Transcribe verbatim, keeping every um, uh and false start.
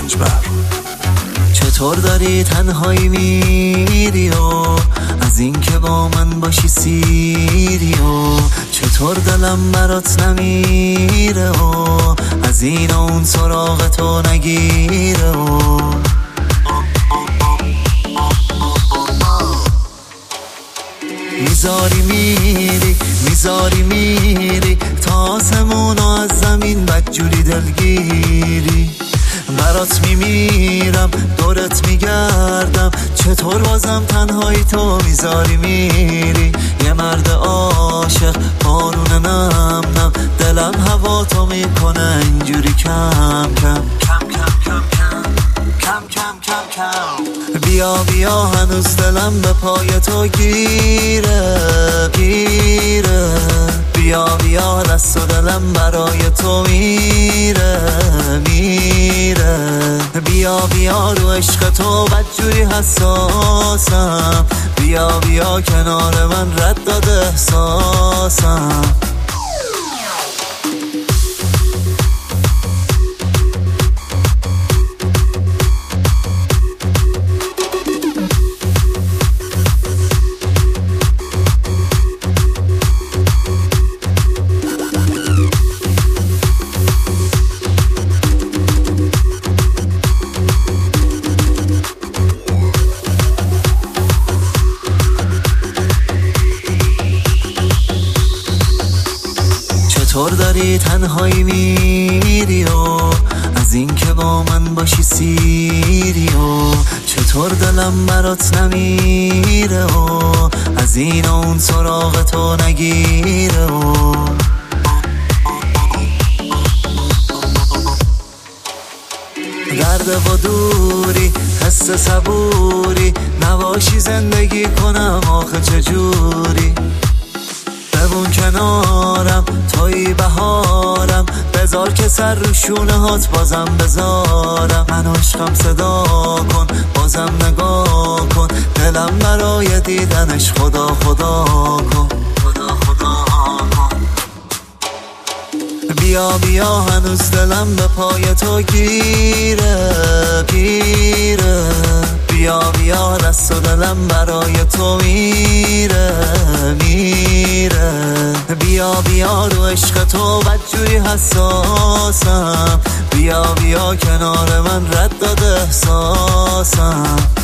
رنجبر. چطور داری تنهایی میری و از این که با من باشی سیری و چطور دلم برات نمیره و از این و اون سراغ تو نگیره و میذاری میری میذاری میری تا آسمون و از زمین بدجوری دلگیری. برات میمیرم دورت میگردم چطور بازم تنهایی تو میذاری میری. یه مرد عاشق بارون نم نم دلم هوا تو میکنه اینجوری کم کم کم کم کم کم کم کم کم. بیا بیا هنوز دلم به پای تو گیره گیره. بیا بیا دست و دلم برای تو میره میره. بیا بیا رو عشق تو بدجوری حساسم. بیا بیا کنار من رد داده احساسم. چطور داری تنهایی میری و از این که با من باشی سیری و چطور دلم برات نمیره و از این و اون سراغ تو نگیره و درد و دوری حس صبوری نباشی زندگی کنم آخه چجوری. بمون کنارم توی بهارم بذار که سر رو شونه هات بازم بذارم. من عشقم صدا کن بازم نگاه کن دلم برای دیدنش خدا خدا کن خدا خدا کن. بیا بیا هنوز دلم به پای تو گیره گیره. بیا بیا دست و دلم برای تو میره میره. بیا بیا رو عشق تو بدجوری حساسم. بیا بیا کنار من رد داده احساسم.